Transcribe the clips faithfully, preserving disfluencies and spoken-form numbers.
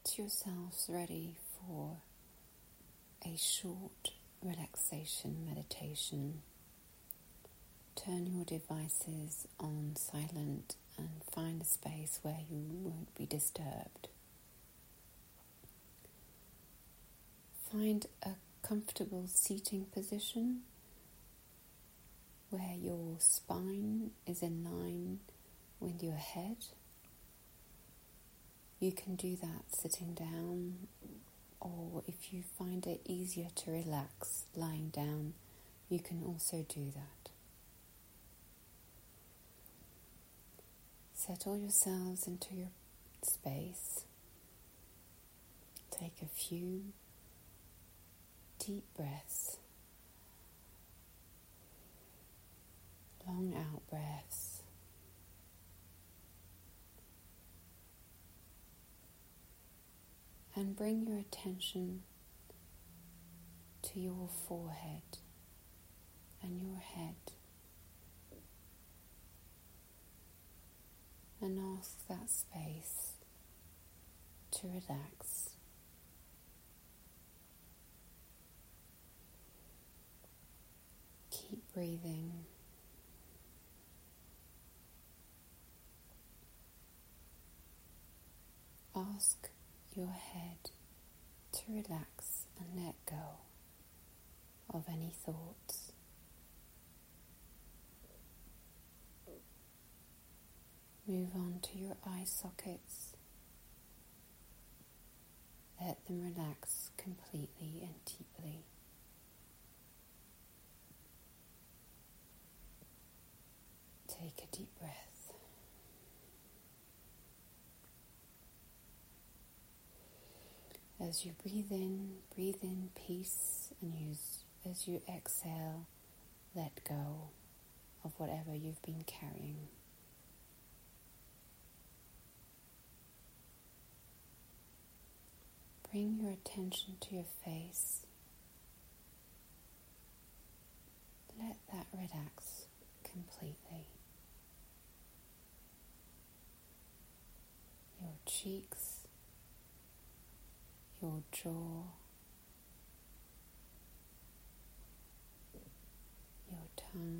Get yourselves ready for a short relaxation meditation. Turn your devices on silent and find a space where you won't be disturbed. Find a comfortable seating position where your spine is in line with your head. You can do that sitting down, or if you find it easier to relax lying down, you can also do that. Settle yourselves into your space. Take a few deep breaths, long out breaths. And bring your attention to your forehead and your head. And ask that space to relax. Keep breathing. Ask your head to relax and let go of any thoughts. Move on to your eye sockets. Let them relax completely and deeply. Take a deep breath. As you breathe in, breathe in peace, and use, as you exhale, let go of whatever you've been carrying. Bring your attention to your face. Let that relax completely. Your cheeks, your jaw, your tongue,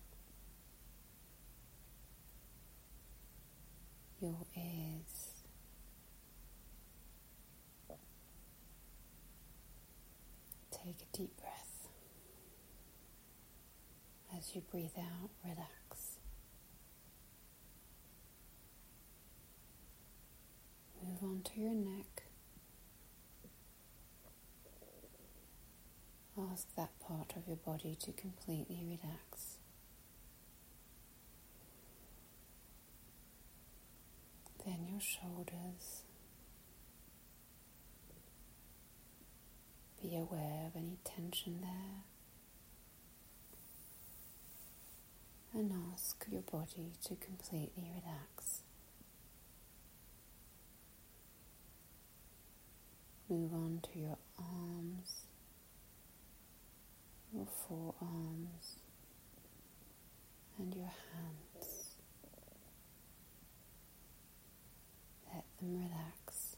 your ears, take a deep breath. As you breathe out, relax. Move on to your neck. Ask that part of your body to completely relax. Then your shoulders. Be aware of any tension there. And ask your body to completely relax. Move on to your arms. Your forearms and your hands. Let them relax.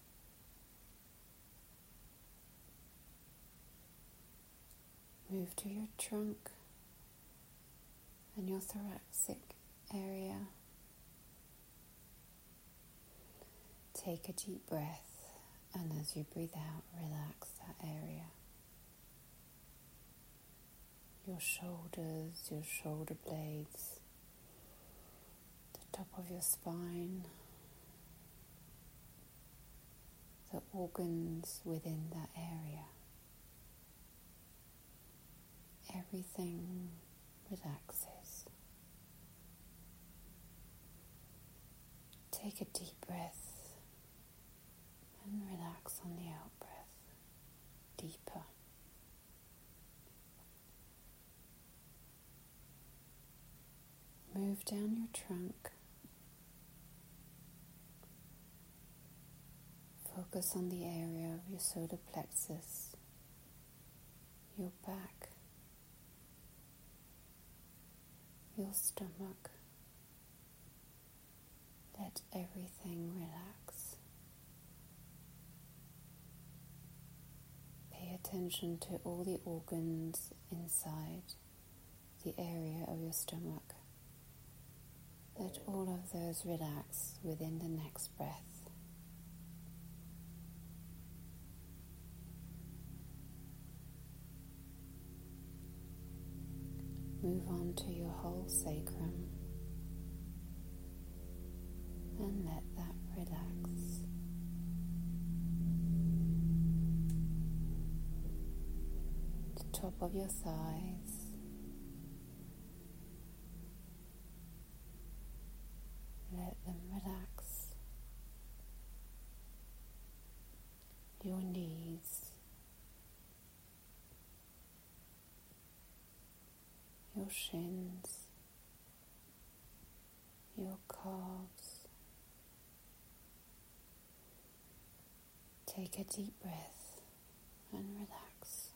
Move to your trunk and your thoracic area. Take a deep breath, and as you breathe out, relax that area. Your shoulders, your shoulder blades, the top of your spine, the organs within that area. Everything relaxes. Take a deep breath and relax on the out breath, deeper. Move down your trunk. Focus on the area of your solar plexus, your back, your stomach. Let everything relax. attention to all the organs inside the area of your stomach. Let all of those relax within the next breath. Move on to your whole sacrum and let that relax. The top of your thighs, let them relax. Your knees, your shins, your calves. Take a deep breath and relax.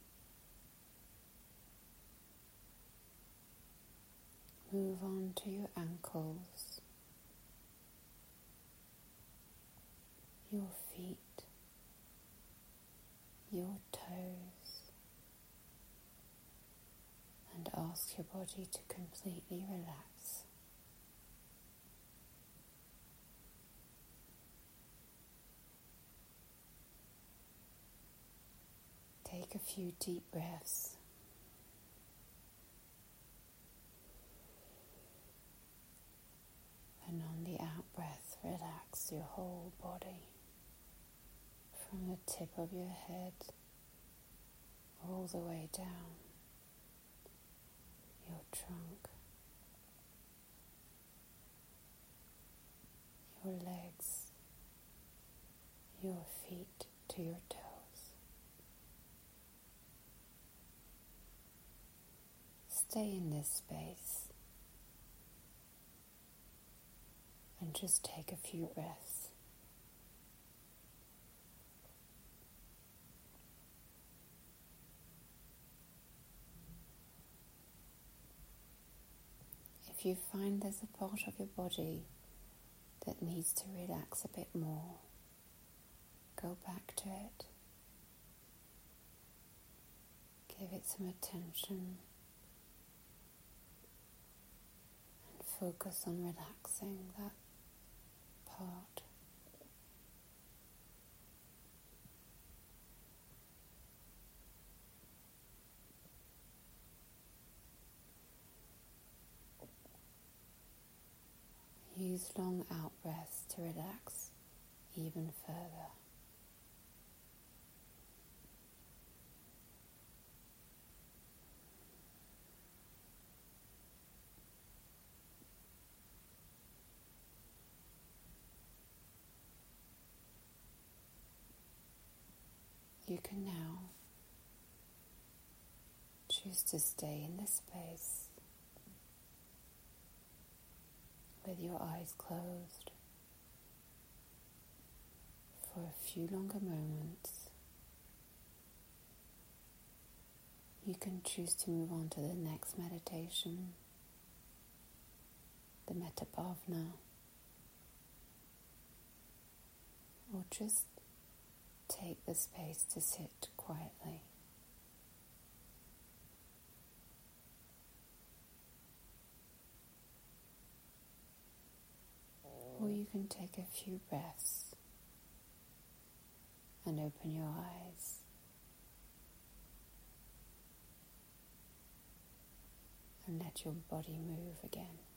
Move on to your ankles, your feet, your toes, and ask your body to completely relax. Take a few deep breaths. And on the out breath, relax your whole body from the tip of your head all the way down your trunk, your legs, your feet to your toes. Stay in this space and just take a few breaths. If you find there's a part of your body that needs to relax a bit more, go back to it. Give it some attention and focus on relaxing that part. Use long out breaths to relax even further. You can now choose to stay in this space with your eyes closed for a few longer moments. You can choose to move on to the next meditation, the Metta Bhavana, or just take the space to sit quietly. Or you can take a few breaths and open your eyes. And let your body move again.